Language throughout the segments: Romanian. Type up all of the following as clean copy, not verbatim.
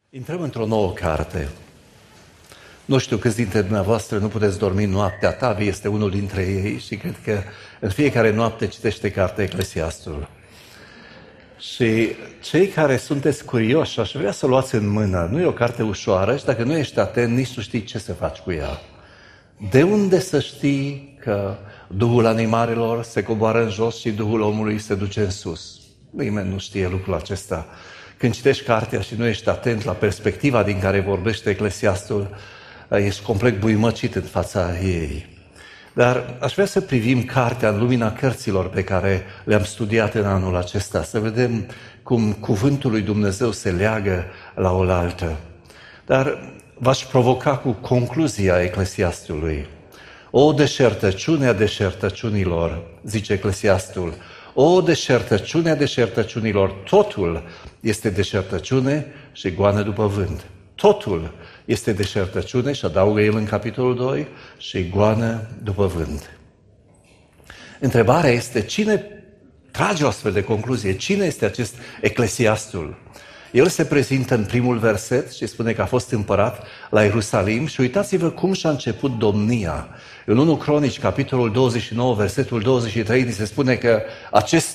Intrăm într-o nouă carte. Nu știu câți dintre dumneavoastră nu puteți dormi noaptea. Tavi este unul dintre ei și cred că în fiecare noapte citește cartea Eclesiastul. Și cei care sunteți curioși, aș vrea să o luați în mână. Nu e o carte ușoară și dacă nu ești atent, nici nu știi ce să faci cu ea. De unde să știi că Duhul animalelor se coboară în jos și Duhul omului se duce în sus? Nimeni nu știe lucrul acesta. Când citești cartea și nu ești atent la perspectiva din care vorbește Eclesiastul, ești complet buimăcit în fața ei. Dar aș vrea să privim cartea în lumina cărților pe care le-am studiat în anul acesta, să vedem cum cuvântul lui Dumnezeu se leagă la oaltă. Dar v-aș provoca cu concluzia Eclesiastului. O deșertăciune a deșertăciunilor, zice Eclesiastul, o deșertăciune a deșertăciunilor, totul este deșertăciune și goană după vânt. Totul este deșertăciune și adaugă el în capitolul 2 și goană după vânt. Întrebarea este cine trage o astfel de concluzie? Cine este acest Eclesiastul? El se prezintă în primul verset și spune că a fost împărat la Ierusalim și uitați-vă cum și-a început domnia. În 1 Cronici, capitolul 29, versetul 23, ni se spune că acest,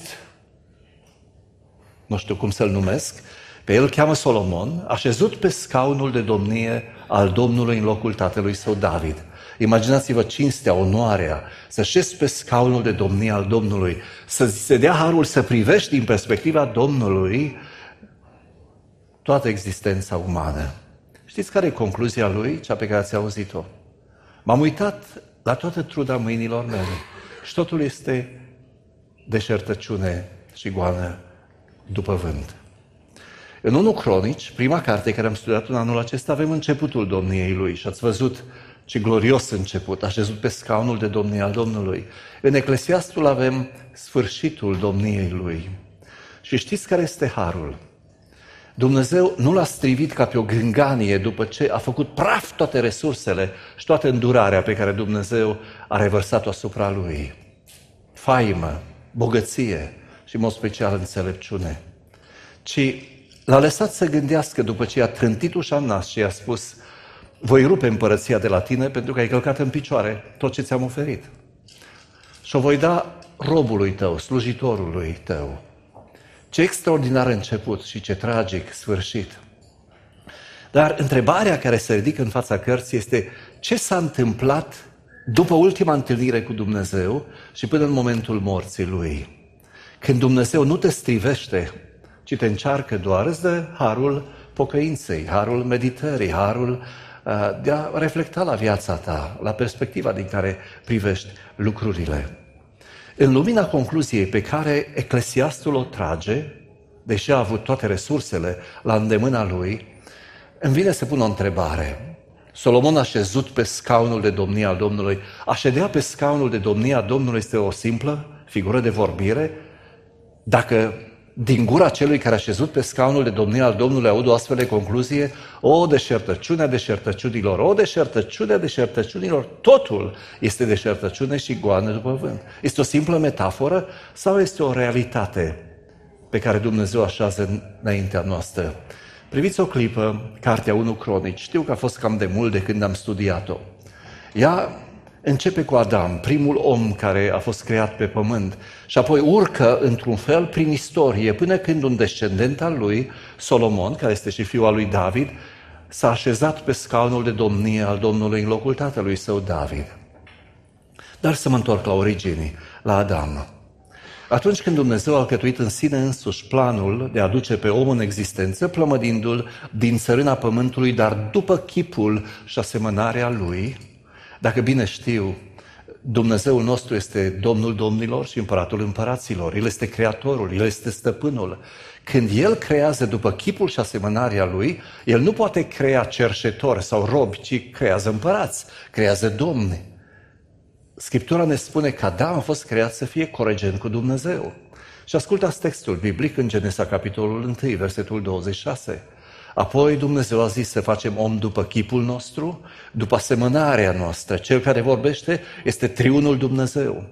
nu știu cum să-l numesc, pe el cheamă Solomon, a șezut pe scaunul de domnie al Domnului în locul tatălui său David. Imaginați-vă cinstea, onoarea, să șezi pe scaunul de domnie al Domnului, să se dea harul să privești din perspectiva Domnului toată existența umană. Știți care e concluzia lui, cea pe care ați auzit-o? M-am uitat la toată truda mâinilor mele și totul este deșertăciune și goană după vânt. În 1 Cronici, prima carte care am studiat în anul acesta, avem începutul domniei lui și ați văzut ce glorios început, a șezut pe scaunul de domnie al Domnului. În Eclesiastul avem sfârșitul domniei lui. Și știți care este harul? Dumnezeu nu l-a strivit ca pe o gânganie după ce a făcut praf toate resursele și toată îndurarea pe care Dumnezeu a revărsat-o asupra lui. Faimă, bogăție și, în mod special, înțelepciune. Ci l-a lăsat să gândească după ce i-a trântit ușa în nas și i-a spus: voi rupe împărăția de la tine pentru că ai călcat în picioare tot ce ți-am oferit. Și o voi da robului tău, slujitorului tău. Ce extraordinar început și ce tragic sfârșit. Dar întrebarea care se ridică în fața cărții este ce s-a întâmplat după ultima întâlnire cu Dumnezeu și până în momentul morții lui. Când Dumnezeu nu te strivește, ci te încearcă doar, îți dă harul pocăinței, harul meditării, harul de a reflecta la viața ta, la perspectiva din care privești lucrurile. În lumina concluziei pe care Eclesiastul o trage, deși a avut toate resursele la îndemâna lui, îmi vine să pun o întrebare. Solomon a șezut pe scaunul de domnie al Domnului. A ședea pe scaunul de domnie al Domnului este o simplă figură de vorbire? Dacă din gura celui care a șezut pe scaunul de domnie al Domnului aud o astfel de concluzie, o deșertăciune a deșertăciunilor, o deșertăciune a deșertăciunilor, totul este deșertăciune și goană după vânt. Este o simplă metaforă sau este o realitate pe care Dumnezeu așează înaintea noastră? Priviți o clipă, cartea 1 Cronici. Știu că a fost cam de mult de când am studiat-o. Ea începe cu Adam, primul om care a fost creat pe pământ și apoi urcă într-un fel prin istorie până când un descendent al lui, Solomon, care este și fiul al lui David, s-a așezat pe scaunul de domnie al Domnului în locul tatălui său David. Dar să mă întorc la origini, la Adam. Atunci când Dumnezeu a alcătuit în sine însuși planul de a aduce pe om în existență, plămădindu-l din țărâna pământului, dar după chipul și asemănarea lui, dacă bine știu, Dumnezeul nostru este Domnul domnilor și Împăratul împăraților. El este Creatorul, El este Stăpânul. Când El creează după chipul și asemănarea Lui, El nu poate crea cerșetori sau robi, ci creează împărați, creează domni. Scriptura ne spune că Adam a fost creat să fie coregent cu Dumnezeu. Și ascultați textul biblic în Genesa, capitolul 1, versetul 26. Apoi Dumnezeu a zis să facem om după chipul nostru, după asemănarea noastră. Cel care vorbește este triunul Dumnezeu.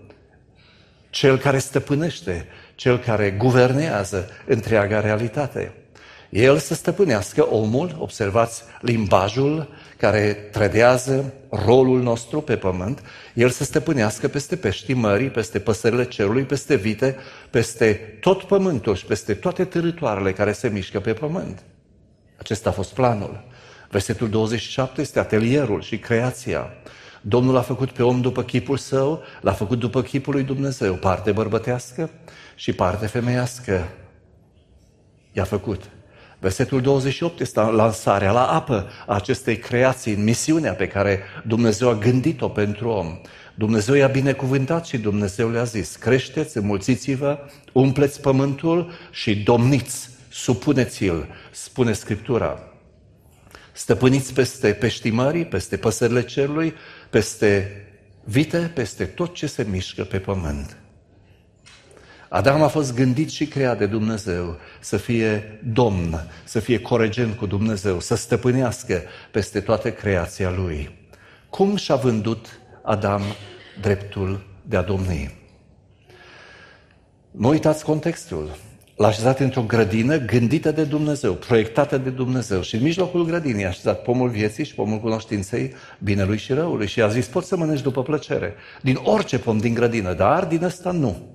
Cel care stăpânește, cel care guvernează întreaga realitate. El să stăpânească omul, observați limbajul care trădează rolul nostru pe pământ, el să stăpânească peste peștii mării, peste păsările cerului, peste vite, peste tot pământul și peste toate târătoarele care se mișcă pe pământ. Acesta a fost planul. Versetul 27 este atelierul și creația. Domnul a făcut pe om după chipul său, l-a făcut după chipul lui Dumnezeu, parte bărbătească și parte femeiască. I-a făcut. Versetul 28 este lansarea la apă a acestei creații, în misiunea pe care Dumnezeu a gândit-o pentru om. Dumnezeu i-a binecuvântat și Dumnezeu le-a zis: creșteți, înmulțiți-vă, umpleți pământul și domniți, supuneți-l, spune Scriptura. Stăpâniți peste peștii mării, peste păsările cerului, peste vite, peste tot ce se mișcă pe pământ. Adam a fost gândit și creat de Dumnezeu să fie domn, să fie coregent cu Dumnezeu, să stăpânească peste toată creația lui. Cum și-a vândut Adam dreptul de a domni? Nu uitați contextul. L-a așezat într-o grădină gândită de Dumnezeu, proiectată de Dumnezeu și în mijlocul grădinii a așezat pomul vieții și pomul cunoștinței binelui și răului și a zis: poți să mănânci după plăcere din orice pom din grădină, dar din ăsta nu.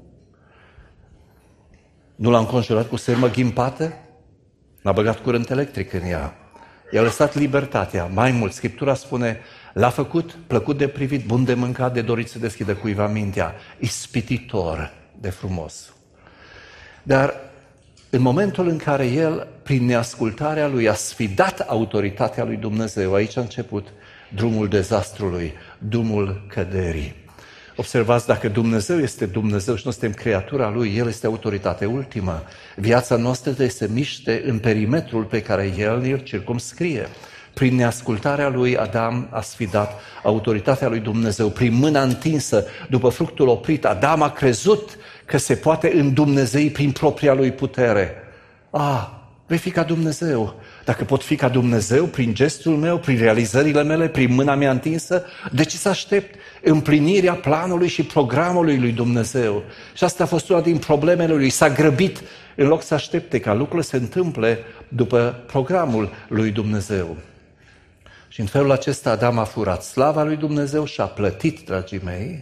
Nu l-a înconjurat cu sârmă ghimpată? N-a băgat curent electric în ea. I-a lăsat libertatea. Mai mult, Scriptura spune: l-a făcut plăcut de privit, bun de mâncat, de dorit să deschidă cuiva mintea, ispititor de frumos. Dar în momentul în care el, prin neascultarea lui, a sfidat autoritatea lui Dumnezeu, aici a început drumul dezastrului, drumul căderii. Observați, dacă Dumnezeu este Dumnezeu și noi suntem creatura Lui, El este autoritatea ultimă. Viața noastră trebuie să miște în perimetrul pe care El îl circumscrie. Prin neascultarea lui, Adam a sfidat autoritatea lui Dumnezeu. Prin mâna întinsă, după fructul oprit, Adam a crezut că se poate îndumnezei prin propria lui putere. Vei fi ca Dumnezeu. Dacă pot fi ca Dumnezeu prin gestul meu, prin realizările mele, prin mâna mea întinsă, de ce să aștept împlinirea planului și programului lui Dumnezeu? Și asta a fost una din problemele lui. S-a grăbit în loc să aștepte ca lucrurile se întâmple după programul lui Dumnezeu. Și în felul acesta Adam a furat slava lui Dumnezeu și a plătit, dragii mei,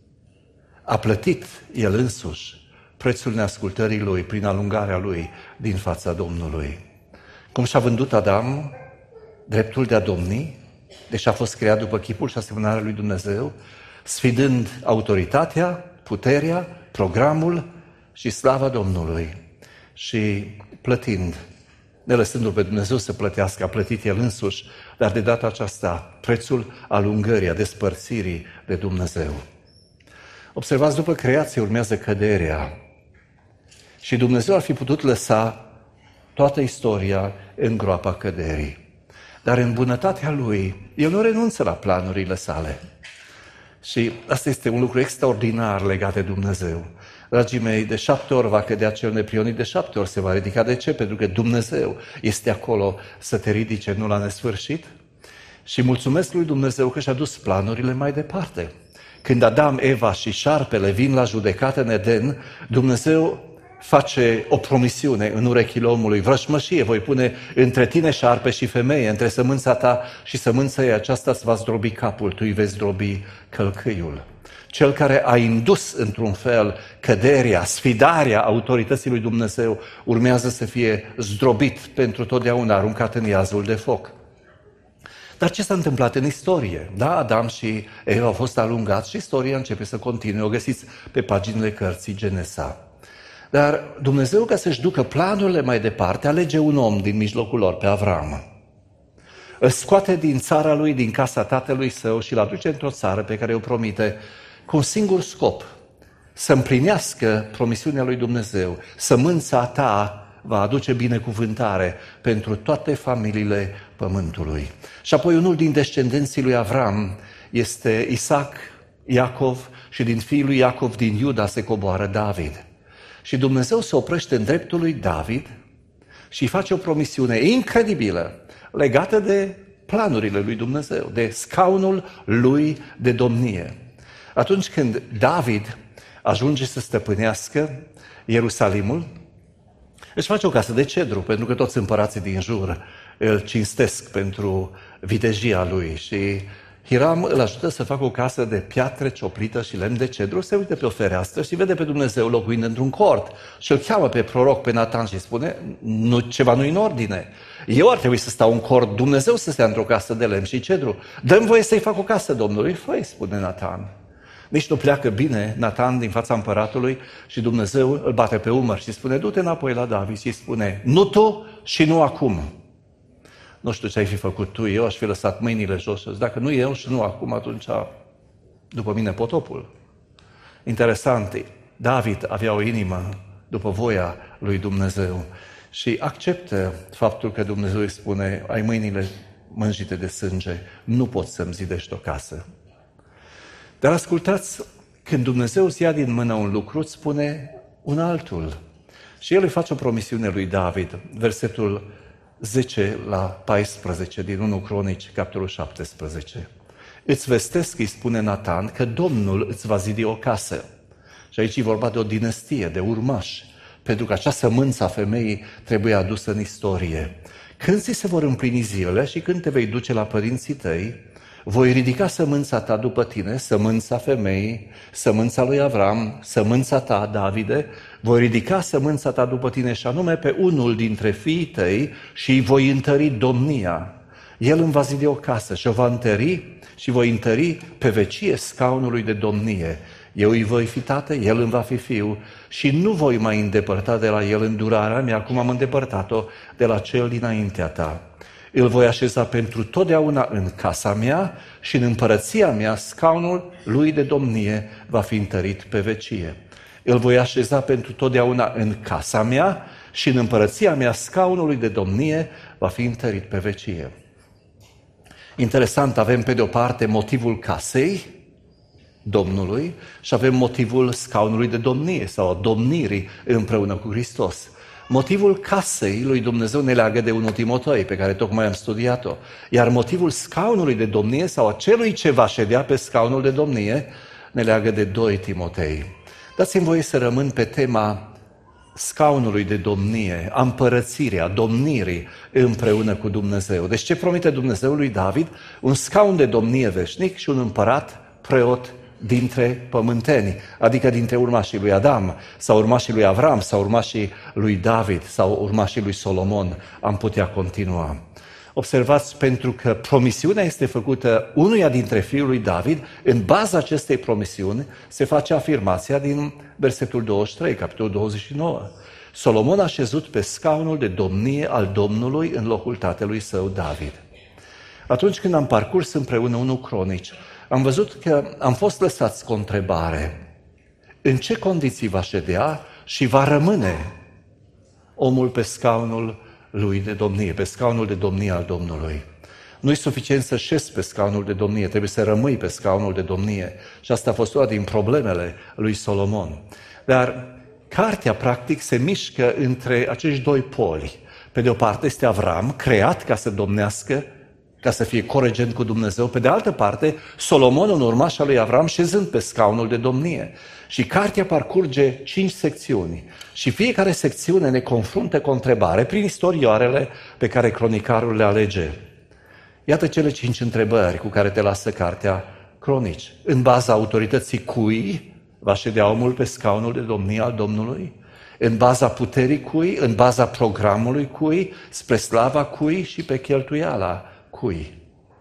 a plătit el însuși prețul neascultării lui prin alungarea lui din fața Domnului. Cum și-a vândut Adam dreptul de a domni, deși a fost creat după chipul și asemănarea lui Dumnezeu, sfidând autoritatea, puterea, programul și slava Domnului și plătind, ne lăsându-l pe Dumnezeu să plătească, a plătit el însuși, dar de data aceasta prețul alungării, a despărțirii de Dumnezeu. Observați, după creație urmează căderea și Dumnezeu ar fi putut lăsa toată istoria în groapa căderii. Dar în bunătatea Lui, El nu renunță la planurile sale. Și asta este un lucru extraordinar legat de Dumnezeu. Dragii mei, de 7 ori va cădea cel neprionit, de 7 ori se va ridica. De ce? Pentru că Dumnezeu este acolo să te ridice, nu la nesfârșit. Și mulțumesc lui Dumnezeu că și-a dus planurile mai departe. Când Adam, Eva și șarpele vin la judecată în Eden, Dumnezeu face o promisiune în urechile omului: vrășmășie voi pune între tine, șarpe, și femeie, între sămânța ta și sămânța ei, aceasta îți va zdrobi capul, tu îi vei zdrobi călcâiul. Cel care a indus într-un fel căderea, sfidarea autorității lui Dumnezeu, urmează să fie zdrobit pentru totdeauna, aruncat în iazul de foc. Dar ce s-a întâmplat în istorie? Da, Adam și Eva au fost alungați și istoria începe să continue. O găsiți pe paginile cărții Genesa. Dar Dumnezeu, ca să-și ducă planurile mai departe, alege un om din mijlocul lor, pe Avram. Îl scoate din țara lui, din casa tatălui său și îl aduce într-o țară pe care o promite cu un singur scop: să împlinească promisiunea lui Dumnezeu. Sămânța ta va aduce binecuvântare pentru toate familiile pământului. Și apoi unul din descendenții lui Avram este Isaac, Iacov, și din fiul lui Iacov, din Iuda, se coboară David. Și Dumnezeu se oprește în dreptul lui David și îi face o promisiune incredibilă legată de planurile lui Dumnezeu, de scaunul lui de domnie. Atunci când David ajunge să stăpânească Ierusalimul, Își face o casă de cedru, pentru că toți împărații din jur îl cinstesc pentru vitejia lui și Hiram îl ajută să facă o casă de piatră cioplită și lemn de cedru, se uită pe o fereastră și vede pe Dumnezeu locuind într-un cort și îl cheamă pe proroc, pe Natan și spune, ceva nu-i în ordine. Eu ar trebui să stau în cort, Dumnezeu să stea într-o casă de lemn și cedru. Dă-mi voie să-i fac o casă Domnului? Fă-i, spune Natan. Nici nu pleacă bine Natan din fața împăratului și Dumnezeu îl bate pe umăr și spune, du-te înapoi la David și spune, nu tu și nu acum. Nu știu ce ai fi făcut tu, eu aș fi lăsat mâinile jos. Dacă nu eu și nu acum, atunci după mine potopul. Interesant, David avea o inimă după voia lui Dumnezeu și acceptă faptul că Dumnezeu îi spune, ai mâinile mânjite de sânge, nu poți să-mi zidești o casă. Dar ascultați, când Dumnezeu îți ia din mână un lucru, îți spune un altul. Și el îi face o promisiune lui David, versetul 10 la 14 din 1 Cronici, capitolul 17. Îți vestesc, îi spune Natan, că Domnul îți va zidi o casă. Și aici e vorba de o dinastie, de urmași, pentru că acea sămânță a femeii trebuie adusă în istorie. Când ți se vor împlini zilele și când te vei duce la părinții tăi, voi ridica sămânța ta după tine, sămânța femeii, sămânța lui Avram, sămânța ta, Davide, voi ridica sămânța ta după tine și anume pe unul dintre fiii tăi și îi voi întări domnia. El îmi va zidi o casă și o va întări și voi întări pe vecie scaunului de domnie. Eu îi voi fi tată, el îmi va fi fiu și nu voi mai îndepărta de la el îndurarea mea, cum am îndepărtat-o de la cel dinaintea ta. Îl voi așeza pentru totdeauna în casa mea și în împărăția mea scaunul lui de domnie va fi întărit pe vecie. Îl voi așeza pentru totdeauna în casa mea și în împărăția mea scaunul lui de domnie va fi întărit pe vecie. Interesant, avem pe de o parte motivul casei Domnului și avem motivul scaunului de domnie sau domnirii împreună cu Hristos. Motivul casei lui Dumnezeu ne leagă de 1 Timotei, pe care tocmai am studiat-o. Iar motivul scaunului de domnie sau acelui ce va ședea pe scaunul de domnie ne leagă de 2 Timotei. Dați-mi voie să rămân pe tema scaunului de domnie, a împărățirii, a domnirii împreună cu Dumnezeu. Deci ce promite Dumnezeu lui David? Un scaun de domnie veșnic și un împărat preot dintre pământeni, adică dintre urmașii lui Adam, sau urmașii lui Avram, sau urmașii lui David, sau urmașii lui Solomon. Am putea continua. Observați, pentru că promisiunea este făcută unuia dintre fiul lui David, în baza acestei promisiuni se face afirmația din versetul 23, capitolul 29. Solomon a șezut pe scaunul de domnie al Domnului în locul tatălui său David. Atunci când am parcurs împreună 1 Cronici, am văzut că am fost lăsați cu o întrebare. În ce condiții va ședea și va rămâne omul pe scaunul lui de domnie, pe scaunul de domnie al Domnului? Nu-i suficient să șezi pe scaunul de domnie, trebuie să rămâi pe scaunul de domnie. Și asta a fost una din problemele lui Solomon. Dar cartea, practic, se mișcă între acești 2 poli. Pe de o parte este Avram, creat ca să domnească, ca să fie coregent cu Dumnezeu. Pe de altă parte, Solomon, un urmaș al lui Avram, șezând pe scaunul de domnie. Și cartea parcurge 5 secțiuni. Și fiecare secțiune ne confruntă cu o întrebare prin istorioarele pe care cronicarul le alege. Iată cele 5 întrebări cu care te lasă cartea Cronici. În baza autorității cui va ședea omul pe scaunul de domnie al Domnului? În baza puterii cui? În baza programului cui? Spre slava cui și pe cheltuiala cui?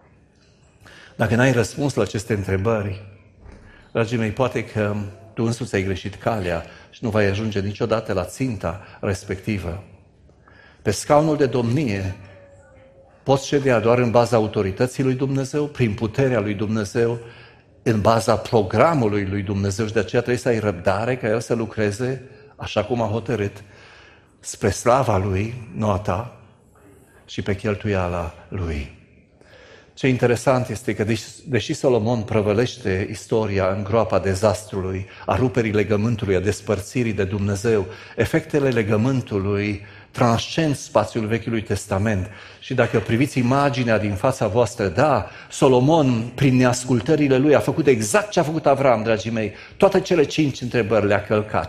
Dacă n-ai răspuns la aceste întrebări, dragii mei, poate că tu însuți ai greșit calea și nu vei ajunge niciodată la ținta respectivă. Pe scaunul de domnie poți ședea doar în baza autorității lui Dumnezeu, prin puterea lui Dumnezeu, în baza programului lui Dumnezeu și de aceea trebuie să ai răbdare ca El să lucreze așa cum a hotărât, spre slava Lui, nu a ta, și pe cheltuiala Lui. Ce interesant este că, deși Solomon prăvălește istoria în groapa dezastrului, a ruperii legământului, a despărțirii de Dumnezeu, efectele legământului transcend spațiul Vechiului Testament. Și dacă priviți imaginea din fața voastră, da, Solomon, prin neascultările lui, a făcut exact ce a făcut Avram, dragii mei. Toate cele 5 întrebări le-a călcat.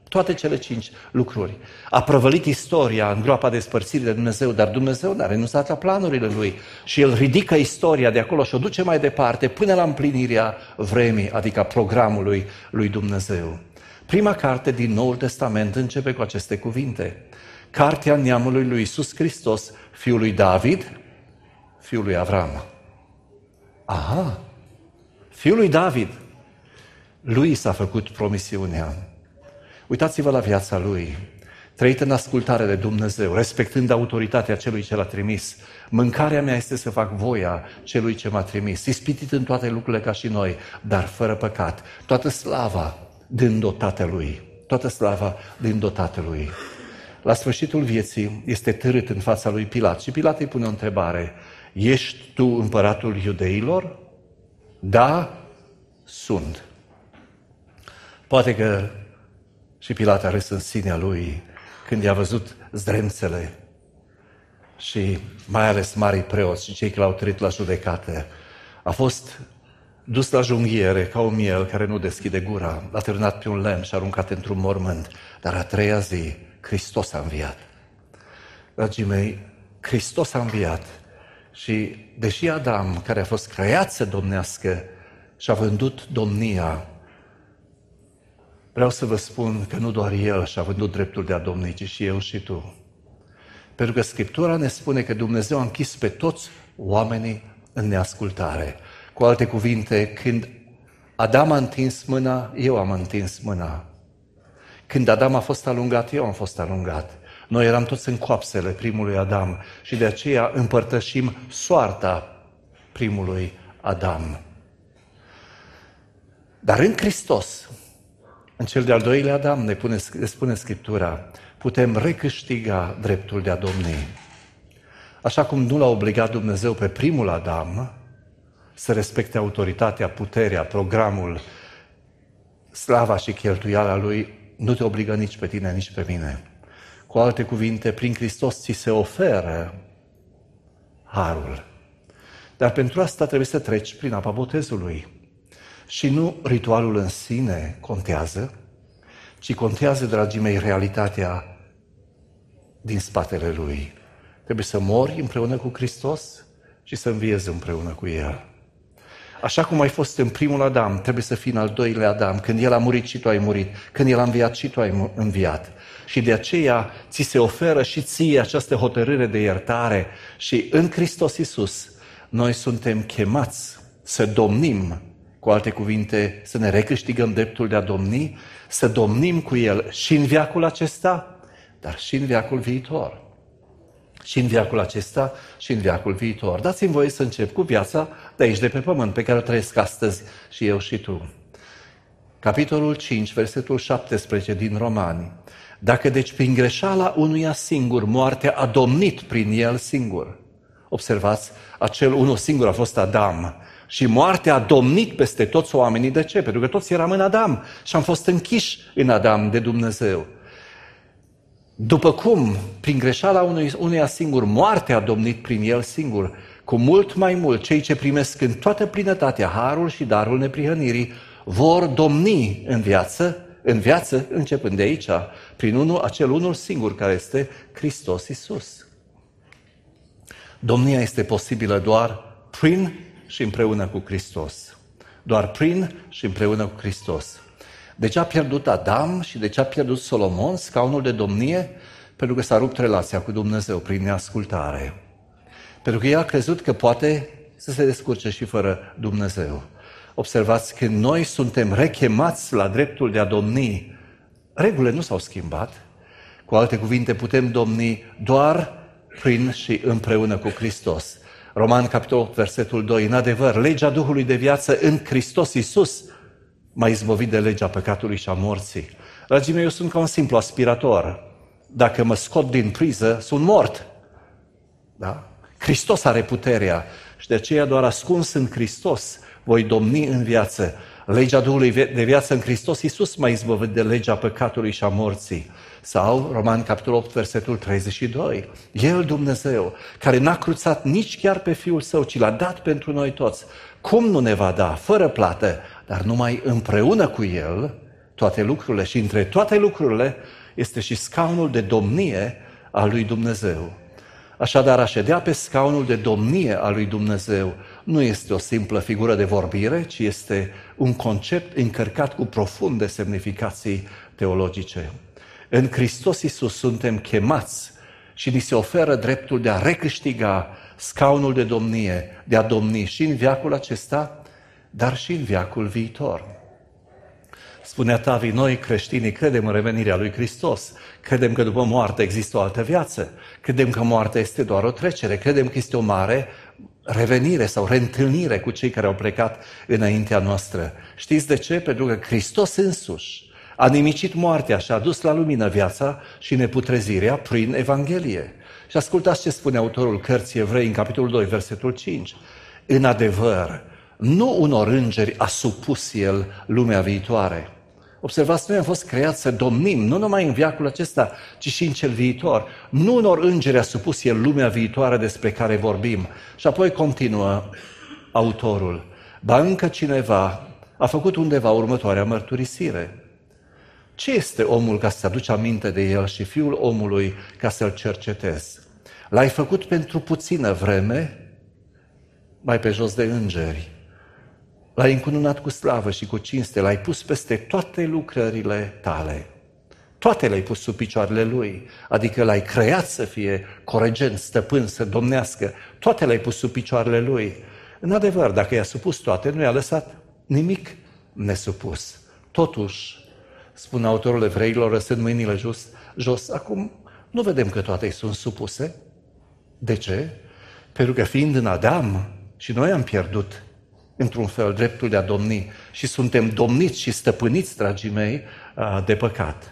Toate cele 5 lucruri. A prăvălit istoria în groapa despărțirii de Dumnezeu, dar Dumnezeu n-a renunțat la planurile Lui și El ridică istoria de acolo și o duce mai departe până la împlinirea vremii, adică programului lui Dumnezeu. Prima carte din Noul Testament începe cu aceste cuvinte. Cartea neamului lui Iisus Hristos, fiul lui David, fiul lui Avram. Aha! Fiul lui David. Lui s-a făcut promisiunea. Uitați-vă la viața lui, trăit în ascultare de Dumnezeu, respectând autoritatea celui ce l-a trimis. Mâncarea mea este să fac voia celui ce m-a trimis, ispitit în toate lucrurile ca și noi, dar fără păcat. Toată slava dând-o Tatălui. Toată slava dând-o Tatălui. La sfârșitul vieții este târât în fața lui Pilat și Pilat îi pune o întrebare. Ești tu împăratul iudeilor? Da, sunt. Poate că și Pilat a râs în sinea lui când i-a văzut zdrențele și mai ales marii preoți și cei care l-au trăit la judecată. A fost dus la junghiere ca un miel care nu deschide gura, a târnat pe un lemn și aruncat într-un mormânt, dar a treia zi Hristos a înviat. Dragii mei, Hristos a înviat și deși Adam, care a fost creat să domnească, și-a vândut domnia, vreau să vă spun că nu doar el și-a vândut dreptul de a domni, ci și eu și tu. Pentru că Scriptura ne spune că Dumnezeu a închis pe toți oamenii în neascultare. Cu alte cuvinte, când Adam a întins mâna, eu am întins mâna. Când Adam a fost alungat, eu am fost alungat. Noi eram toți în coapsele primului Adam și de aceea împărtășim soarta primului Adam. Dar în Hristos, în cel de-al doilea Adam, ne spune Scriptura, putem recâștiga dreptul de a domni. Așa cum nu l-a obligat Dumnezeu pe primul Adam să respecte autoritatea, puterea, programul, slava și cheltuiala lui, nu te obligă nici pe tine, nici pe mine. Cu alte cuvinte, prin Hristos ți se oferă harul. Dar pentru asta trebuie să treci prin apa botezului. Și nu ritualul în sine contează, ci contează, dragii mei, realitatea din spatele lui. Trebuie să mori împreună cu Hristos și să înviezi împreună cu El. Așa cum ai fost în primul Adam, trebuie să fii în al doilea Adam. Când El a murit și tu ai murit, când El a înviat și tu ai înviat. Și de aceea ți se oferă și ție această hotărâre de iertare. Și în Hristos Iisus noi suntem chemați să domnim, cu alte cuvinte, să ne recâștigăm dreptul de a domni, să domnim cu El și în veacul acesta, dar și în veacul viitor. Și în veacul acesta și în veacul viitor. Dați-mi voie să încep cu viața de aici, de pe pământ, pe care o trăiesc astăzi și eu și tu. Capitolul 5, versetul 17 din Romani. Dacă deci prin greșeala unuia singur moartea a domnit prin el singur. Observați, acel unul singur a fost Adam. Și moartea a domnit peste toți oamenii. De ce? Pentru că toți eram în Adam și am fost închiși în Adam de Dumnezeu. După cum, prin greșeala unuia singur, moartea a domnit prin el singur, cu mult mai mult cei ce primesc în toată plinătatea harul și darul neprihănirii vor domni în viață, începând de aici, prin acel unul singur care este Hristos Iisus. Domnia este posibilă doar prin și împreună cu Hristos. Doar prin și împreună cu Hristos. De ce a pierdut Adam și de ce a pierdut Solomon scaunul de domnie? Pentru că s-a rupt relația cu Dumnezeu prin neascultare. Pentru că el a crezut că poate să se descurce și fără Dumnezeu. Observați că noi suntem rechemați la dreptul de a domni. Regulile nu s-au schimbat. Cu alte cuvinte, putem domni doar prin și împreună cu Hristos. Roman, capitolul 8, versetul 2. În adevăr, legea Duhului de viață în Hristos Iisus m-a izbăvit de legea păcatului și a morții. Dragii mei, eu sunt ca un simplu aspirator. Dacă mă scot din priză, sunt mort. Da? Hristos are puterea și de aceea doar ascuns în Hristos voi domni în viață. Legea Duhului de viață în Hristos Iisus m-a izbăvit de legea păcatului și a morții. Sau Roman, capitolul 8, versetul 32. El, Dumnezeu, care n-a cruțat nici chiar pe Fiul Său, ci l-a dat pentru noi toți. Cum nu ne va da, fără plată, dar numai împreună cu El, toate lucrurile și între toate lucrurile este și scaunul de domnie al lui Dumnezeu. Așadar, a ședea pe scaunul de domnie al lui Dumnezeu nu este o simplă figură de vorbire, ci este un concept încărcat cu profunde semnificații teologice. În Hristos Iisus suntem chemați și ni se oferă dreptul de a recâștiga scaunul de domnie, de a domni și în veacul acesta, dar și în veacul viitor. Spunea Tavi, noi creștinii credem în revenirea lui Hristos, credem că după moarte există o altă viață, credem că moartea este doar o trecere, credem că este o mare revenire sau reîntâlnire cu cei care au plecat înaintea noastră. Știți de ce? Pentru că Hristos însuși a nimicit moartea și a adus la lumină viața și neputrezirea prin Evanghelie. Și ascultați ce spune autorul cărții Evrei în capitolul 2, versetul 5. În adevăr, nu unor îngeri a supus el lumea viitoare. Observați, noi am fost creați să domnim, nu numai în veacul acesta, ci și în cel viitor. Nu unor îngeri a supus el lumea viitoare despre care vorbim. Și apoi continuă autorul. Ba încă cineva a făcut undeva următoarea mărturisire. Ce este omul ca să-ți aduci aminte de el și fiul omului ca să-l cercetezi? L-ai făcut pentru puțină vreme, mai pe jos de îngeri. L-ai încununat cu slavă și cu cinste, l-ai pus peste toate lucrările tale. Toate le-ai pus sub picioarele lui, adică l-ai creat să fie coregent, stăpân, să domnească. Toate le-ai pus sub picioarele lui. În adevăr, dacă i-a supus toate, nu i-a lăsat nimic nesupus. Totuși, spune autorul Evreilor, lăsând mâinile jos, acum nu vedem că toate îi sunt supuse. De ce? Pentru că fiind în Adam, și noi am pierdut într-un fel dreptul de a domni și suntem domniți și stăpâniți, dragii mei, de păcat.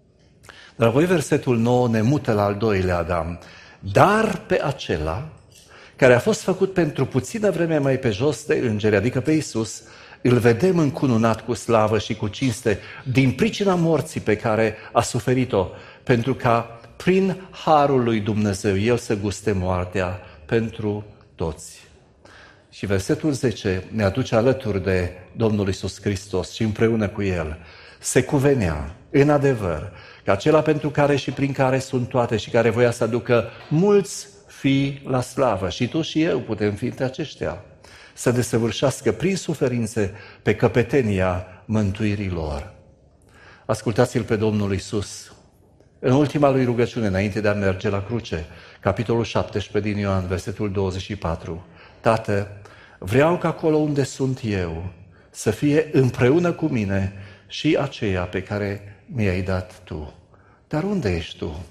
Dar apoi versetul 9 ne mută la al doilea Adam. Dar pe acela care a fost făcut pentru puțină vreme mai pe jos de îngeri, adică pe Iisus, îl vedem încununat cu slavă și cu cinste din pricina morții pe care a suferit-o, pentru ca prin harul lui Dumnezeu el să guste moartea pentru toți. Și versetul 10 ne aduce alături de Domnul Iisus Hristos și împreună cu El se cuvenea, în adevăr, că acela pentru care și prin care sunt toate și care voia să aducă mulți fii la slavă, și tu și eu putem fi între aceștia, să desăvârșească prin suferințe pe căpetenia mântuirii lor. Ascultați-L pe Domnul Iisus. În ultima lui rugăciune, înainte de a merge la cruce, capitolul 17 din Ioan, versetul 24. Tată, vreau ca acolo unde sunt eu să fie împreună cu mine și aceea pe care mi-ai dat tu. Dar unde ești tu?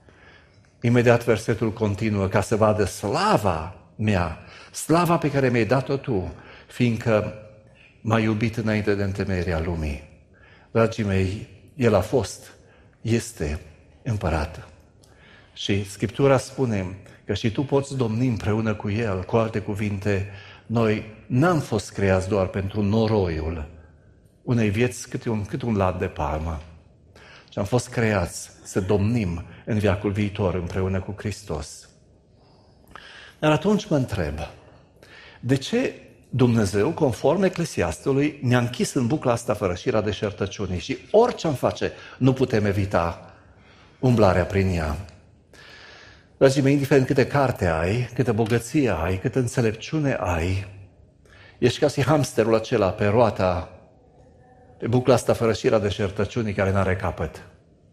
Imediat versetul continuă, ca să vadă slava mea, slava pe care mi-ai dat-o tu, fiindcă m-a iubit înainte de întemeierea lumii. Dragii mei, El a fost, este împărat. Și Scriptura spune că și tu poți domni împreună cu El. Cu alte cuvinte, noi n-am fost creați doar pentru noroiul unei vieți cât un lat de palmă, ci am fost creați să domnim în veacul viitor împreună cu Hristos. Dar atunci mă întreb, de ce Dumnezeu, conform Eclesiastului, ne-a închis în bucla asta fără șira deșertăciunii și orice am face, nu putem evita umblarea prin ea? Dragii mei, indiferent câte carte ai, câtă bogăție ai, câtă înțelepciune ai, ești ca și hamsterul acela pe roata, pe bucla asta fără șira deșertăciunii care n-are capăt.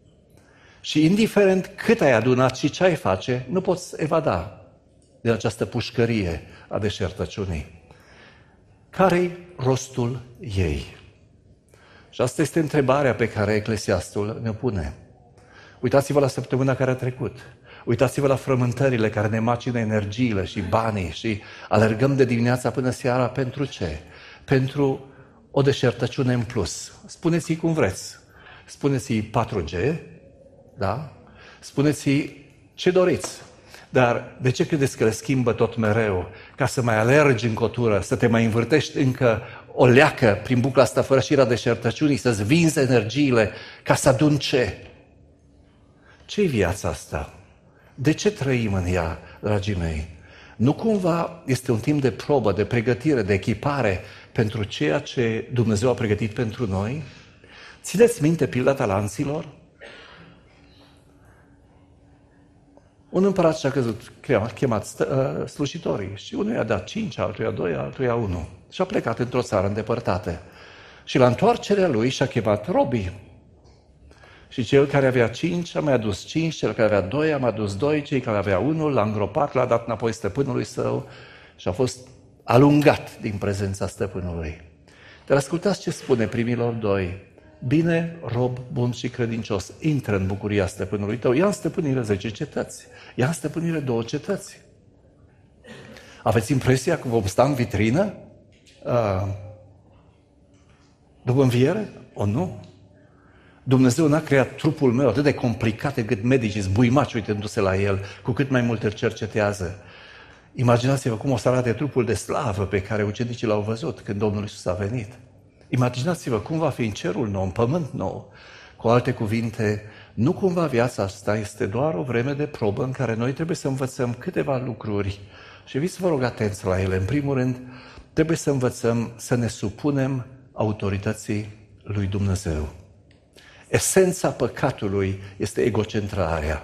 Și indiferent cât ai adunat și ce ai face, nu poți evada de această pușcărie a deșertăciunii. Care-i rostul ei? Și asta este întrebarea pe care Eclesiastul ne pune. Uitați-vă la săptămâna care a trecut. Uitați-vă la frământările care ne macină energiile și banii și alergăm de dimineața până seara pentru ce? Pentru o deșertăciune în plus. Spuneți-i cum vreți. Spuneți-i 4G, da? Spuneți-i ce doriți. Dar de ce credeți că le schimbă tot mereu? Ca să mai alergi în cotură, să te mai învârtești încă o leacă prin bucla asta fără șira deșertăciunii, să-ți vinzi energiile, ca să adun ce? Ce-i viața asta? De ce trăim în ea, dragii mei? Nu cumva este un timp de probă, de pregătire, de echipare pentru ceea ce Dumnezeu a pregătit pentru noi? Țineți minte pilda talanților? Un împărat și-a căzut, chemat slujitorii și unul i-a dat 5, altuia 2, altuia 1 și a plecat într-o țară îndepărtată. Și la întoarcerea lui și-a chemat robii. Și cel care avea 5 a mai adus 5, cel care avea 2 a mai adus 2, cei care avea 1 l-a îngropat, l-a dat înapoi stăpânului său și a fost alungat din prezența stăpânului. Dar ascultați ce spune primilor 2. Bine, rob bun și credincios, intră în bucuria stăpânului tău. Ia în stăpânire 10 cetăți, ia în stăpânire 2 cetăți. Aveți impresia că vom sta în vitrină după înviere? O, nu. Dumnezeu n-a creat trupul meu atât de complicat încât medicii zbuimaci uitându-se la el, cu cât mai mult îl cercetează. Imaginați-vă cum o să arate trupul de slavă pe care ucenicii l-au văzut când Domnul Iisus a venit. Imaginați-vă cum va fi în cerul nou, în pământ nou. Cu alte cuvinte, nu cumva viața asta este doar o vreme de probă în care noi trebuie să învățăm câteva lucruri. Și fiți să vă rog atenți la ele. În primul rând, trebuie să învățăm să ne supunem autorității lui Dumnezeu. Esența păcatului este egocentrarea.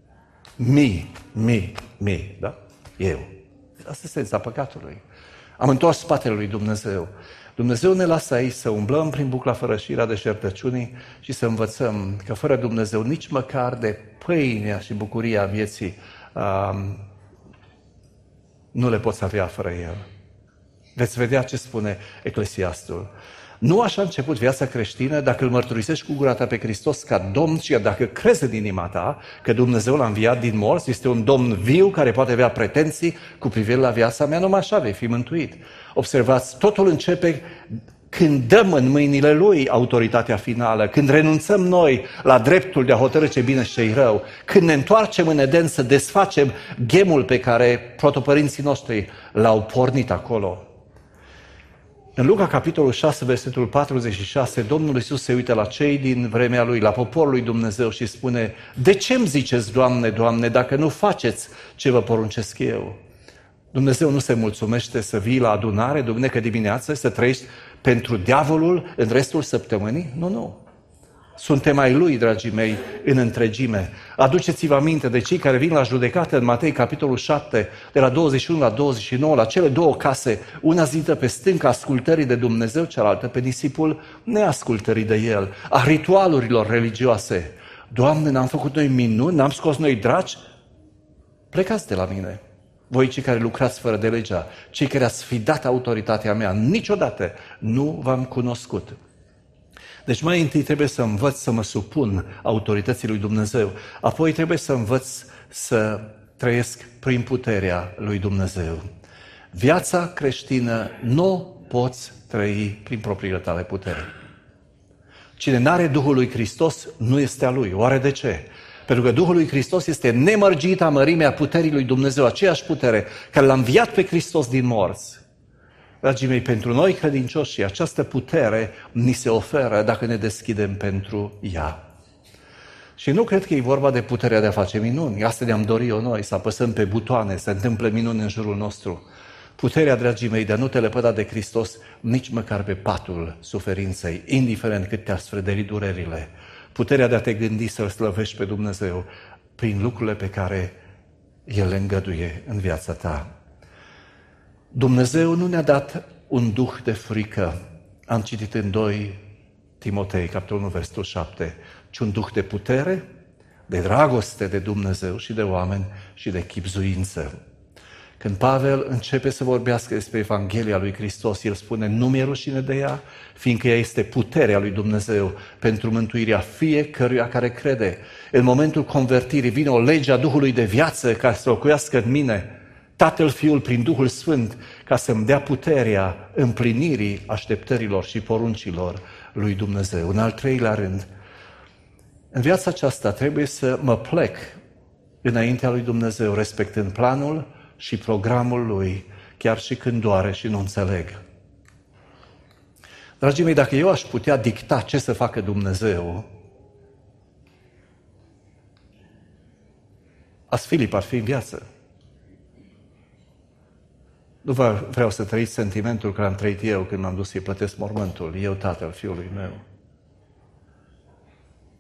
Mi, da? Eu. Asta este esența păcatului. Am întors spatele lui Dumnezeu. Dumnezeu ne lasă aici să umblăm prin bucla fărășirea deșertăciunii și să învățăm că fără Dumnezeu nici măcar de pâinea și bucuria vieții nu le poți avea fără El. Veți vedea ce spune Eclesiastul. Nu așa a început viața creștină dacă îl mărturisești cu gura ta pe Hristos ca Domn și dacă crezi în inima ta că Dumnezeu l-a înviat din morți, este un Domn viu care poate avea pretenții cu privire la viața mea, numai așa vei fi mântuit. Observați, totul începe când dăm în mâinile Lui autoritatea finală, când renunțăm noi la dreptul de a hotărâ ce bine și ce rău, când ne întoarcem în Eden să desfacem ghemul pe care protopărinții noștri l-au pornit acolo. În Luca, capitolul 6, versetul 46, Domnul Iisus se uită la cei din vremea Lui, la poporul lui Dumnezeu și spune: de ce îmi ziceți, Doamne, Doamne, dacă nu faceți ce vă poruncesc eu? Dumnezeu nu se mulțumește să vii la adunare duminică dimineață, să trăiești pentru diavolul în restul săptămânii? Nu. Suntem ai Lui, dragii mei, în întregime. Aduceți-vă aminte de cei care vin la judecată în Matei, capitolul 7, de la 21 la 29, la cele 2 case, una zită pe stânca ascultării de Dumnezeu, cealaltă pe nisipul neascultării de El, a ritualurilor religioase. Doamne, n-am făcut noi minuni, n-am scos noi draci? Plecați de la mine. Voi cei care lucrați fără de legea, cei care ați sfidat autoritatea mea, niciodată nu v-am cunoscut. Deci mai întâi trebuie să învăț să mă supun autorității lui Dumnezeu, apoi trebuie să învăț să trăiesc prin puterea lui Dumnezeu. Viața creștină nu poți trăi prin propriile tale putere. Cine n-are Duhul lui Hristos nu este a lui. Oare de ce? Pentru că Duhul lui Hristos este nemărgita mărimea puterii lui Dumnezeu, aceeași putere care l-a înviat pe Hristos din morți. Dragii mei, pentru noi credincioși, această putere ni se oferă dacă ne deschidem pentru ea. Și nu cred că e vorba de puterea de a face minuni. Asta ne-am dorit eu noi, să apăsăm pe butoane, să întâmple minuni în jurul nostru. Puterea, dragii mei, de a nu te lepăda de Hristos nici măcar pe patul suferinței, indiferent cât te-ar sfrederi durerile. Puterea de a te gândi să-L slăvești pe Dumnezeu prin lucrurile pe care El le îngăduie în viața ta. Dumnezeu nu ne-a dat un duh de frică. Am citit în 2 Timotei, capitolul 1, versetul 7, ci un duh de putere, de dragoste de Dumnezeu și de oameni și de chibzuință. Când Pavel începe să vorbească despre Evanghelia lui Hristos, el spune: nu mi-e rușine de ea, fiindcă ea este puterea lui Dumnezeu pentru mântuirea fiecăruia care crede. În momentul convertirii vine o lege a Duhului de viață ca să locuiască în mine, Tatăl, Fiul, prin Duhul Sfânt, ca să-mi dea puterea împlinirii așteptărilor și poruncilor lui Dumnezeu. În al treilea rând, în viața aceasta trebuie să mă plec înaintea lui Dumnezeu, respectând planul și programul Lui, chiar și când doare și nu înțeleg. Dragii mei, dacă eu aș putea dicta ce să facă Dumnezeu, azi Filip ar fi în viață. Nu vreau să trăiți sentimentul că l-am trăit eu când m-am dus să-i plătesc mormântul, eu, tatăl fiului meu.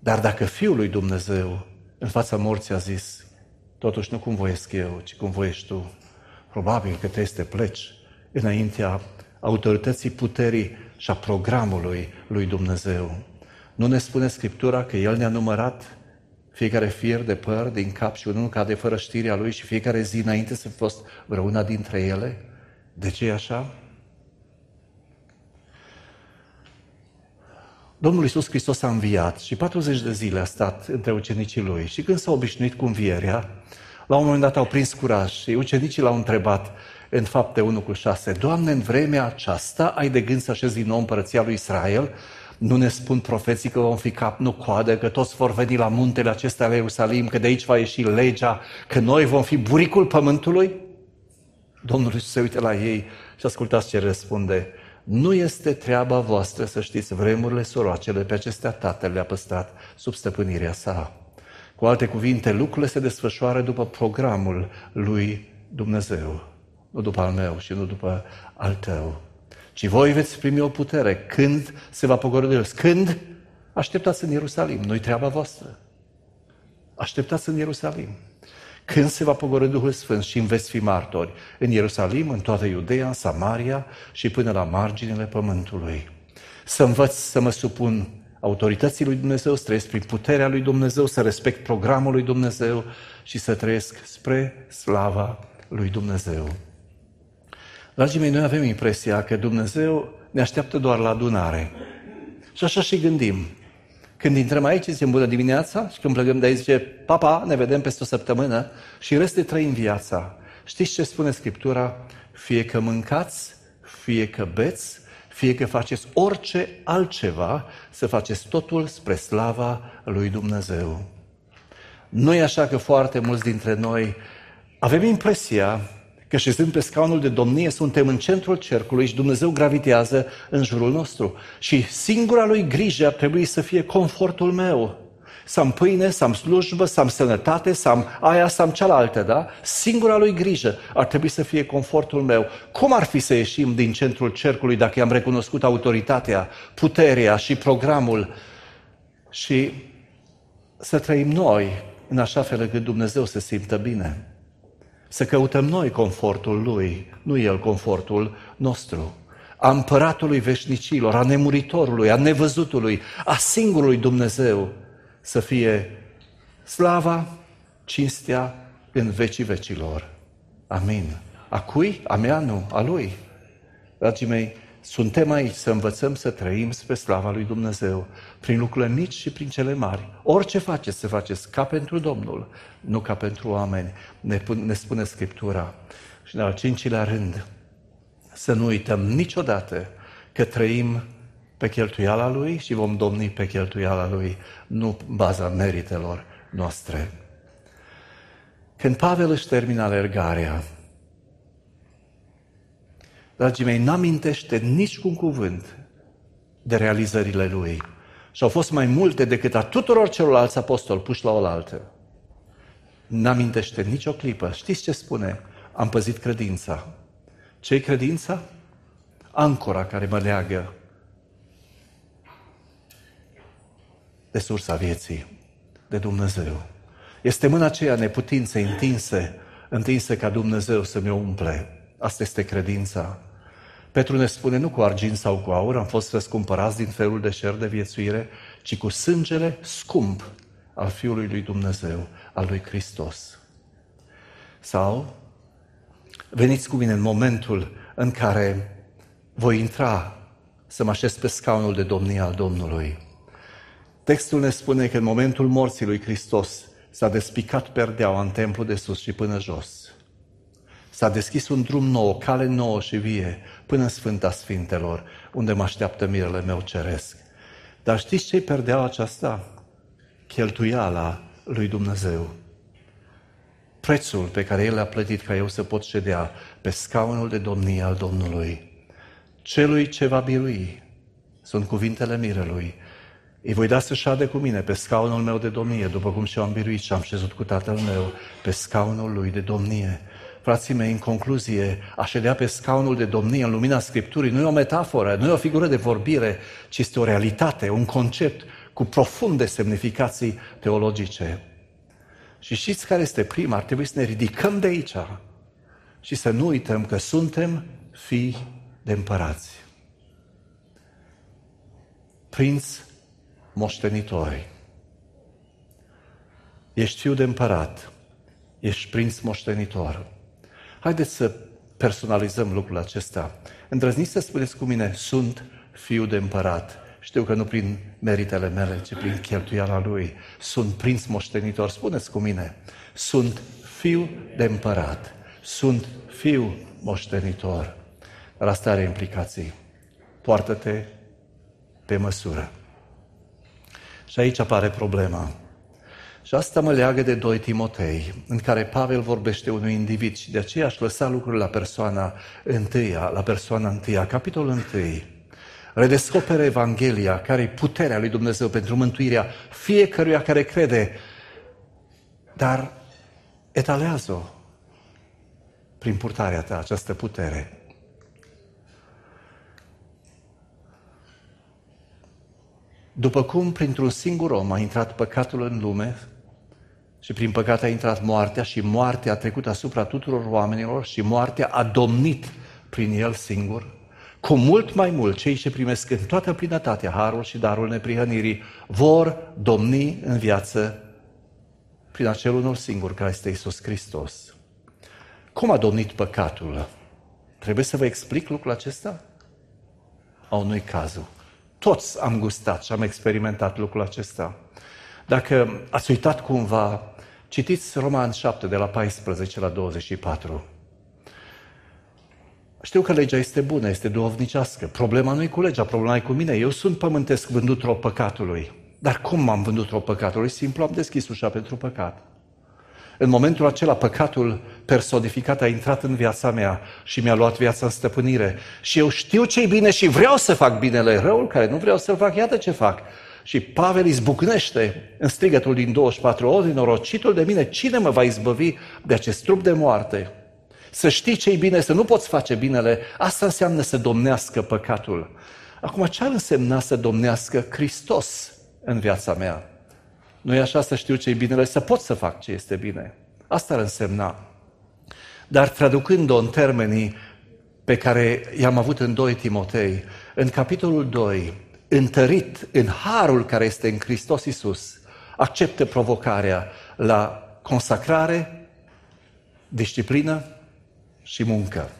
Dar dacă Fiul lui Dumnezeu în fața morții a zis, totuși nu cum voiesc eu, ci cum voiești tu, probabil că trebuie să te pleci înaintea autorității puterii și a programului lui Dumnezeu. Nu ne spune Scriptura că El ne-a numărat fiecare fier de păr din cap și unul cade fără știrea Lui și fiecare zi înainte să fi fost vreuna dintre ele? De ce e așa? Domnul Iisus Hristos a înviat și 40 de zile a stat între ucenicii Lui și când s-a obișnuit cu învierea, la un moment dat au prins curaj și ucenicii l-au întrebat în Fapte 1:6, Doamne, în vremea aceasta ai de gând să așezi din nou împărăția lui Israel? Nu ne spun profeții că vom fi cap, nu coadă, că toți vor veni la muntele acesta la Ierusalim, că de aici va ieși legea, că noi vom fi buricul pământului? Domnul Iisus se uită la ei și ascultați ce răspunde. Nu este treaba voastră să știți vremurile soroacele, pe acestea Tatăl le-a păstrat sub stăpânirea sa. Cu alte cuvinte, lucrurile se desfășoară după programul lui Dumnezeu, nu după al meu și nu după al tău. Ci voi veți primi o putere când se va pogorî Deus. Când? Așteptați în Ierusalim, nu-i treaba voastră. Așteptați în Ierusalim. Când se va pogorî Duhul Sfânt și veți fi martori în Ierusalim, în toată Iudeea, în Samaria și până la marginile pământului. Să învăț să mă supun autorității lui Dumnezeu, să trăiesc prin puterea lui Dumnezeu, să respect programul lui Dumnezeu și să trăiesc spre slava lui Dumnezeu. Dragii mei, noi avem impresia că Dumnezeu ne așteaptă doar la adunare. Și așa și gândim. Când intrăm aici, zicem bună dimineața și când plecăm de aici, zice, papa, ne vedem peste o săptămână și în rest de trăim viața. Știți ce spune Scriptura? Fie că mâncați, fie că beți, fie că faceți orice altceva, să faceți totul spre slava lui Dumnezeu. Nu e așa că foarte mulți dintre noi avem impresia că șezând pe scaunul de domnie suntem în centrul cercului și Dumnezeu gravitează în jurul nostru. Și singura lui grijă ar trebui să fie confortul meu. Să am pâine, să am slujbă, să am sănătate, să am aia, să am cealaltă, da? Singura lui grijă ar trebui să fie confortul meu. Cum ar fi să ieșim din centrul cercului dacă i-am recunoscut autoritatea, puterea și programul și să trăim noi în așa fel încât Dumnezeu să se simtă bine? Să căutăm noi confortul Lui, nu El confortul nostru. A Împăratului veșnicilor, a nemuritorului, a nevăzutului, a singurului Dumnezeu să fie slava, cinstea în vecii vecilor. Amin. A cui? A mea? Nu. A Lui. Dragii mei, suntem aici să învățăm să trăim spre slava lui Dumnezeu, prin lucrurile mici și prin cele mari. Orice faceți, să faceți ca pentru Domnul, nu ca pentru oameni, ne spune Scriptura. Și în al 5-lea rând, să nu uităm niciodată că trăim pe cheltuiala Lui și vom domni pe cheltuiala Lui, nu în baza meritelor noastre. Când Pavel își termină alergarea, dragii mei, n-amintește nici cu un cuvânt de realizările lui. Și au fost mai multe decât a tuturor celorlalți apostoli puși la oaltă. N-amintește nicio clipă. Știți ce spune? Am păzit credința. Ce-i credința? Ancora care mă leagă de sursa vieții, de Dumnezeu. Este mâna aceea neputință întinsă ca Dumnezeu să mi-o umple. Asta este credința. Petru ne spune, nu cu argint sau cu aur am fost răscumpărați din felul de șer de viețuire, ci cu sângele scump al Fiului lui Dumnezeu, al lui Hristos. Sau, veniți cu mine în momentul în care voi intra să mă așez pe scaunul de domnie al Domnului. Textul ne spune că în momentul morții lui Hristos s-a despicat perdeaua în templul de sus și până jos. S-a deschis un drum nou, o cale nouă și vie, până în Sfânta Sfintelor, unde mă așteaptă mirele meu ceresc. Dar știți ce-i perdeaua aceasta? Cheltuiala lui Dumnezeu. Prețul pe care El l-a plătit ca eu să pot ședea pe scaunul de domnie al Domnului. Celui ce va birui, sunt cuvintele mirelui, îi voi da să șade cu mine pe scaunul meu de domnie, după cum și-am biruit și am șezut cu Tatăl meu pe scaunul lui de domnie. Frații mei, în concluzie, a ședea pe scaunul de domnie în lumina Scripturii nu e o metaforă, nu e o figură de vorbire, ci este o realitate, un concept cu profunde semnificații teologice. Și știți care este prima? Ar trebui să ne ridicăm de aici și să nu uităm că suntem fii de împărați. Prinți moștenitori. Ești fiu de împărat. Ești prinț moștenitor. Haideți să personalizăm lucrul acesta. Îndrăzniți să spuneți cu mine, sunt fiu de împărat. Știu că nu prin meritele mele, ci prin cheltuiala lui. Sunt prinț moștenitor. Spuneți cu mine, sunt fiu de împărat. Sunt fiu moștenitor. Dar asta are implicații. Poartă-te pe măsură. Și aici apare problema. Și asta mă leagă de 2 Timotei, în care Pavel vorbește unui individ și de aceea aș lăsa lucrurile la persoana întâia, capitolul 1. Redescoperă Evanghelia, care e puterea lui Dumnezeu pentru mântuirea fiecăruia care crede, dar etalează-o prin purtarea ta, această putere. După cum printr-un singur om a intrat păcatul în lume și prin păcat a intrat moartea și moartea a trecut asupra tuturor oamenilor și moartea a domnit prin el singur, cu mult mai mult cei ce primesc în toată plinătatea harul și darul neprihănirii vor domni în viață prin acel unul singur care este Iisus Hristos. Cum a domnit păcatul? Trebuie să vă explic lucrul acesta? Nu-i cazul. Toți am gustat și am experimentat lucrul acesta. Dacă ați uitat cumva, citiți Roman 7 de la 14 la 24. Știu că legea este bună, este duhovnicească. Problema nu e cu legea, problema e cu mine. Eu sunt pământesc vândut rob păcatului. Dar cum m-am vândut rob păcatului? Simplu am deschis ușa pentru păcat. În momentul acela, păcatul personificat a intrat în viața mea și mi-a luat viața în stăpânire. Și eu știu ce-i bine și vreau să fac binele. Răul care nu vreau să-l fac, iată ce fac. Și Pavel izbucnește în strigătul din 24 ori, norocitul de mine, cine mă va izbăvi de acest trup de moarte? Să știi ce-i bine, să nu poți face binele, asta înseamnă să domnească păcatul. Acum, ce ar însemna să domnească Hristos în viața mea? Nu e așa să știu ce-i binele, să pot să fac ce este bine. Asta ar însemna. Dar traducând-o în termenii pe care i-am avut în 2 Timotei, în capitolul 2, întărit în harul care este în Hristos Iisus, acceptă provocarea la consacrare, disciplină și muncă.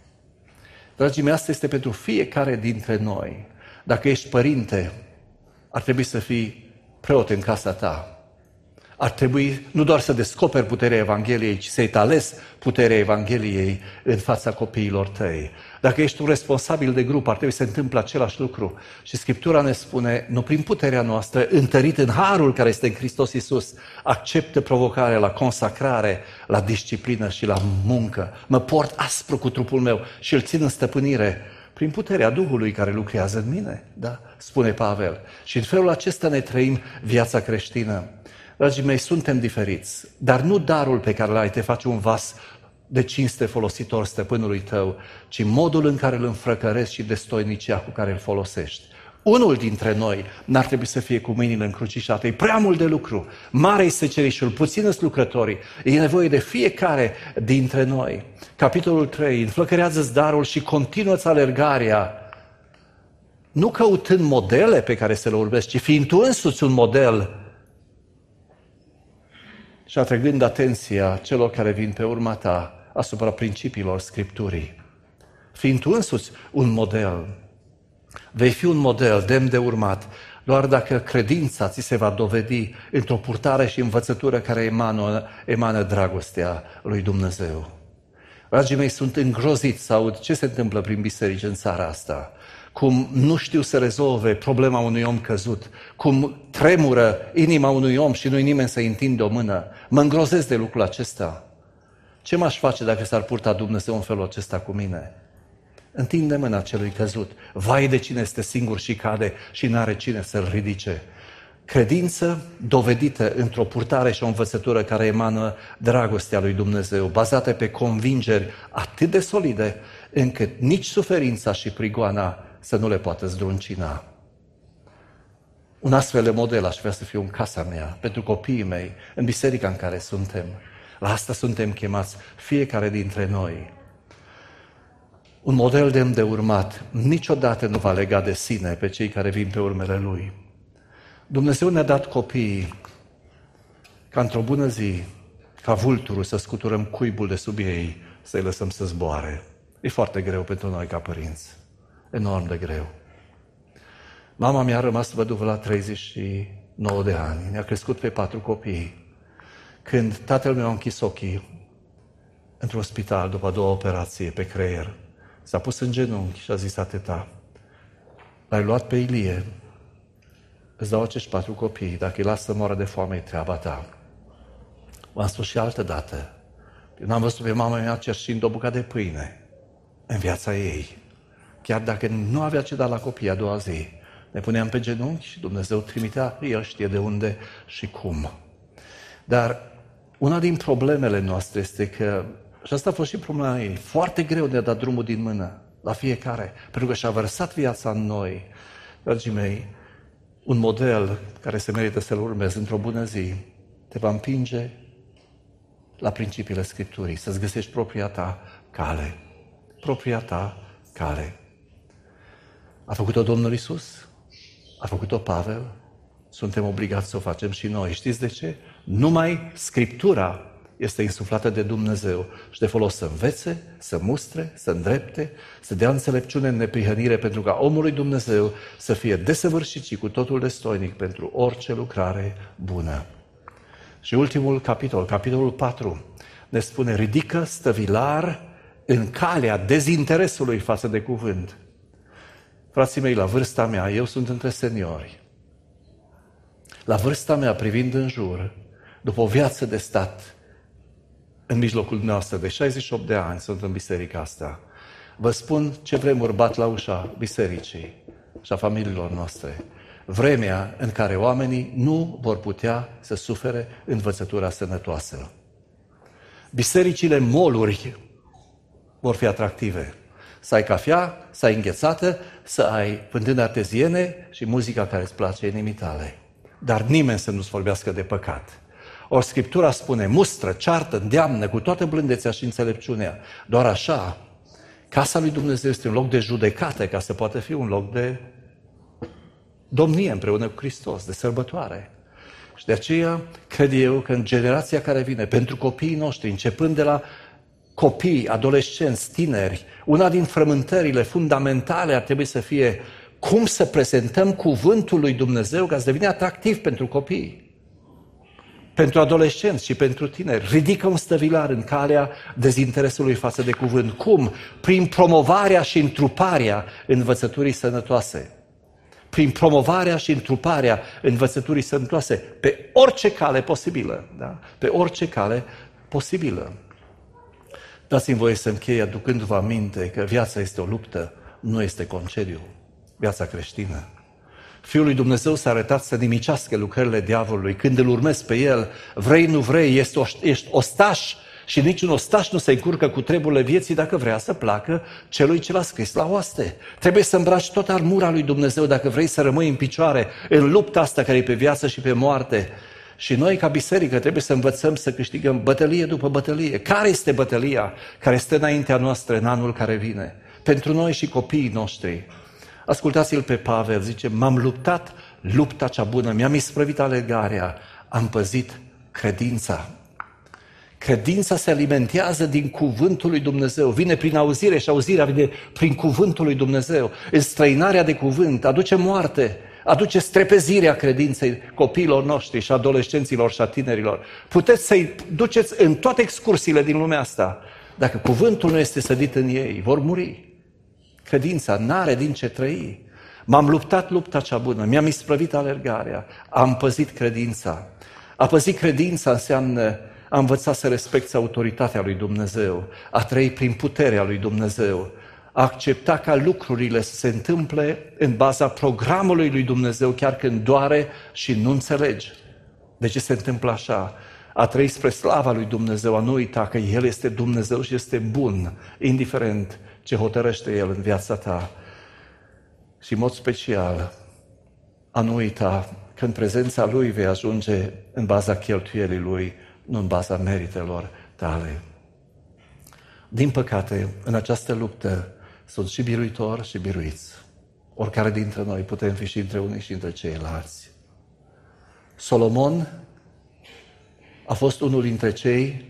Dragii mei, asta este pentru fiecare dintre noi. Dacă ești părinte, ar trebui să fii preot în casa ta. Ar trebui nu doar să descoperi puterea Evangheliei, ci să etalezi puterea Evangheliei în fața copiilor tăi. Dacă ești un responsabil de grup, ar trebui să se întâmple același lucru. Și Scriptura ne spune, nu prin puterea noastră, întărit în harul care este în Hristos Iisus, acceptă provocarea la consacrare, la disciplină și la muncă. Mă port aspru cu trupul meu și îl țin în stăpânire prin puterea Duhului care lucrează în mine, da? Spune Pavel. Și în felul acesta ne trăim viața creștină. Dragii mei, suntem diferiți, dar nu darul pe care l-ai te face un vas de cinste folositor stăpânului tău, ci modul în care îl înfrăcărezi și destoinicia cu care îl folosești. Unul dintre noi n-ar trebui să fie cu mâinile încrucișate. E prea mult de lucru. Mare-i secerișul, puțin-s lucrătorii. E nevoie de fiecare dintre noi. Capitolul 3. Înflăcărează-ți darul și continuă-ți alergarea. Nu căutând modele pe care să le urmezi, ci fiind tu însuți un model și atrăgând atenția celor care vin pe urma ta asupra principiilor Scripturii. Fiind tu însuți un model, vei fi un model demn de urmat doar dacă credința ți se va dovedi într-o purtare și învățătură care emană dragostea lui Dumnezeu. Dragii mei, sunt îngrozit să aud ce se întâmplă prin biserici în țara asta. Cum nu știu să rezolve problema unui om căzut, cum tremură inima unui om și nu-i nimeni să-i întinde o mână. Mă îngrozesc de lucrul acesta. Ce m-aș face dacă s-ar purta Dumnezeu în felul acesta cu mine? Întinde mâna celui căzut. Vai de cine este singur și cade și n-are cine să-l ridice. Credință dovedită într-o purtare și o învățătură care emană dragostea lui Dumnezeu, bazată pe convingeri atât de solide, încât nici suferința și prigoana să nu le poată zdruncina. Un astfel de model aș vrea să fiu în casa mea, pentru copiii mei, în biserica în care suntem. La asta suntem chemați fiecare dintre noi. Un model demn de urmat niciodată nu va lega de sine pe cei care vin pe urmele Lui. Dumnezeu ne-a dat copiii ca într-o bună zi, ca vulturul, să scuturăm cuibul de sub ei, să-i lăsăm să zboare. E foarte greu pentru noi ca părinți. Enorm de greu. Mama mea a rămas văduvă la 39 de ani. Ne-a crescut pe 4 copii. Când tatăl meu a închis ochii într-un spital după 2 operații pe creier, s-a pus în genunchi și a zis: atâta, l-ai luat pe Ilie, îți dau acești 4 copii, dacă îi las să moară de foame, e treaba ta. V-am spus și altă dată, eu n-am văzut pe mama mea cerșind o bucată de pâine în viața ei. Chiar dacă nu avea ce da la copii a doua zi, ne puneam pe genunchi și Dumnezeu trimitea, El știe de unde și cum. Dar una din problemele noastre este că, și asta a fost și problema ei, foarte greu de a dat drumul din mână la fiecare, pentru că și-a vărsat viața în noi. Dragii mei, un model care se merită să-l urmezi într-o bună zi te va împinge la principiile Scripturii, să-ți găsești propria ta cale. Propria ta cale. A făcut-o Domnul Iisus? A făcut-o Pavel? Suntem obligați să o facem și noi. Știți de ce? Numai Scriptura este insuflată de Dumnezeu și de folos să învețe, să mustre, să îndrepte, să dea înțelepciune în neprihănire, pentru ca omul lui Dumnezeu să fie desăvârșit și cu totul destoinic pentru orice lucrare bună. Și ultimul capitol, capitolul 4, ne spune: ridică stăvilar în calea dezinteresului față de cuvânt. Frații mei, la vârsta mea, eu sunt între seniori. La vârsta mea, privind în jur, după o viață de stat în mijlocul nostru, de 68 de ani sunt în biserica asta, vă spun ce vremuri bat la ușa bisericii și a familiilor noastre. Vremea în care oamenii nu vor putea să sufere învățătura sănătoasă. Bisericile moluri vor fi atractive. Să ai cafea, să ai înghețată, să ai fântâne arteziene și muzica care îți place inimii tale. Dar nimeni să nu-ți vorbească de păcat. Ori Scriptura spune: mustră, ceartă, îndeamnă cu toată blândețea și înțelepciunea. Doar așa, casa lui Dumnezeu este un loc de judecată, ca să poată fi un loc de domnie împreună cu Hristos, de sărbătoare. Și de aceea cred eu că în generația care vine, pentru copiii noștri, începând de la copii, adolescenți, tineri, una din frământările fundamentale ar trebui să fie cum să prezentăm cuvântul lui Dumnezeu ca să devină atractiv pentru copii, pentru adolescenți și pentru tineri. Ridică un stăvilar în calea dezinteresului față de cuvânt. Cum? Prin promovarea și întruparea învățăturii sănătoase. Prin promovarea și întruparea învățăturii sănătoase pe orice cale posibilă. Da? Pe orice cale posibilă. Dați-mi voie să închei aducându-vă aminte că viața este o luptă, nu este concediu. Viața creștină. Fiul lui Dumnezeu s-a arătat să nimicească lucrările diavolului. Când îl urmezi pe el, vrei, nu vrei, ești ostaș și niciun ostaș nu se încurcă cu treburile vieții dacă vrea să placă celui ce l-a scris la oaste. Trebuie să îmbraci tot armura lui Dumnezeu dacă vrei să rămâi în picioare în lupta asta care e pe viață și pe moarte. Și noi, ca biserică, trebuie să învățăm să câștigăm bătălie după bătălie. Care este bătălia care stă înaintea noastră în anul care vine? Pentru noi și copiii noștri. Ascultați-l pe Pavel, zice: m-am luptat lupta cea bună, mi-am isprăvit alergarea, am păzit credința. Credința se alimentează din cuvântul lui Dumnezeu, vine prin auzire și auzirea vine prin cuvântul lui Dumnezeu. Înstrăinarea de cuvânt aduce moarte, aduce strepezirea credinței copiilor noștri și adolescenților și a tinerilor. Puteți să-i duceți în toate excursiile din lumea asta. Dacă cuvântul nu este sădit în ei, vor muri. Credința n-are din ce trăi. M-am luptat lupta cea bună, mi-am isprăvit alergarea, am păzit credința. A păzi credința înseamnă a învăța să respecti autoritatea lui Dumnezeu, a trăi prin puterea lui Dumnezeu, a accepta ca lucrurile să se întâmple în baza programului lui Dumnezeu, chiar când doare și nu înțelegi de ce se întâmplă așa. A trăi spre slava lui Dumnezeu, a nu uita că El este Dumnezeu și este bun, indiferent ce hotărăște El în viața ta. Și în mod special, a nu uita că în prezența Lui vei ajunge în baza cheltuielii Lui, nu în baza meritelor tale. Din păcate, în această luptă sunt și biruitori și biruiți. Oricare dintre noi putem fi și între unii și între ceilalți. Solomon a fost unul dintre cei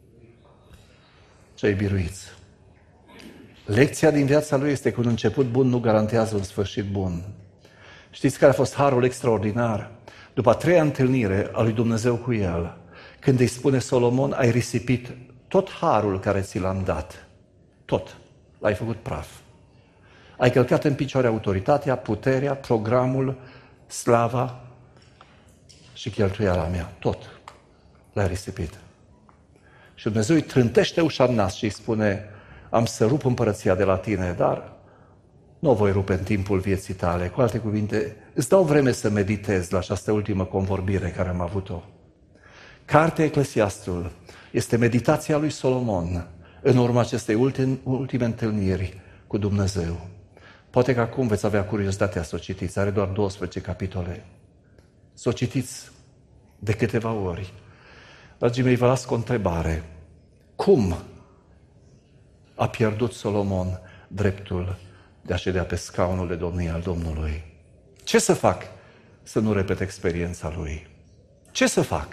biruiți. Lecția din viața lui este că un început bun nu garantează un sfârșit bun. Știți care a fost harul extraordinar? După a treia întâlnire a lui Dumnezeu cu el, când îi spune Solomon, ai risipit tot harul care ți l-am dat. Tot. L-ai făcut praf. Ai călcat în picioare autoritatea, puterea, programul, slava și cheltuiala mea. Tot. L-ai risipit. Și Dumnezeu îi trântește ușa în nas și îi spune, am să rup împărăția de la tine, dar nu o voi rupe în timpul vieții tale. Cu alte cuvinte, îți dau vreme să meditezi la această ultimă convorbire care am avut-o. Cartea Eclesiastul este meditația lui Solomon în urma acestei ultime întâlniri cu Dumnezeu. Poate că acum veți avea curiozitatea să o citiți. Are doar 12 capitole. Să o citiți de câteva ori. Dragii mei, vă las cu o întrebare. Cum a pierdut Solomon dreptul de a ședea pe scaunul de domnie al Domnului? Ce să fac să nu repet experiența lui? Ce să fac?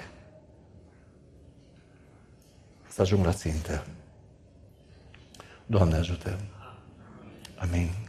Să ajung la țintă. Doamne ajută! Amin.